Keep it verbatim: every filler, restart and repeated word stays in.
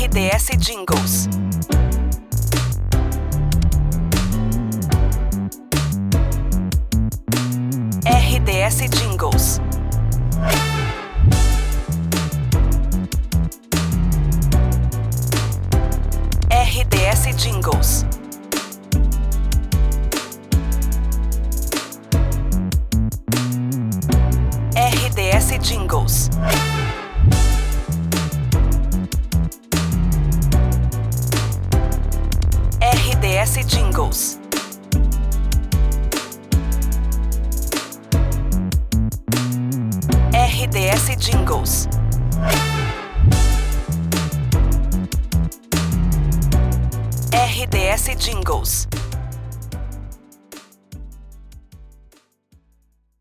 R D S Jingles. R D S Jingles. R D S Jingles. R D S Jingles. R D S Jingles. R D S Jingles. R D S Jingles.